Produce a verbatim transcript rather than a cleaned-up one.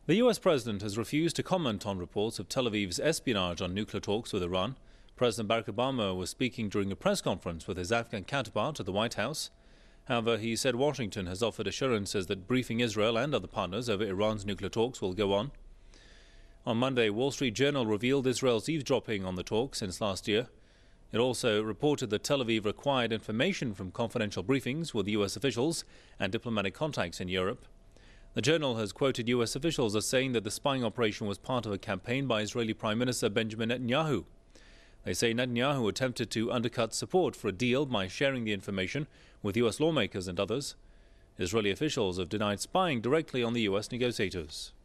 The U S president has refused to comment on reports of Tel Aviv's espionage on nuclear talks with Iran. President Barack Obama was speaking during a press conference with his Afghan counterpart at the White House. However, he said Washington has offered assurances that briefing Israel and other partners over Iran's nuclear talks will go on. On Monday, Wall Street Journal revealed Israel's eavesdropping on the talks since last year. It also reported that Tel Aviv acquired information from confidential briefings with U S officials and diplomatic contacts in Europe. The Journal has quoted U S officials as saying that the spying operation was part of a campaign by Israeli Prime Minister Benjamin Netanyahu. They say Netanyahu attempted to undercut support for a deal by sharing the information with U S lawmakers and others. Israeli officials have denied spying directly on the U S negotiators.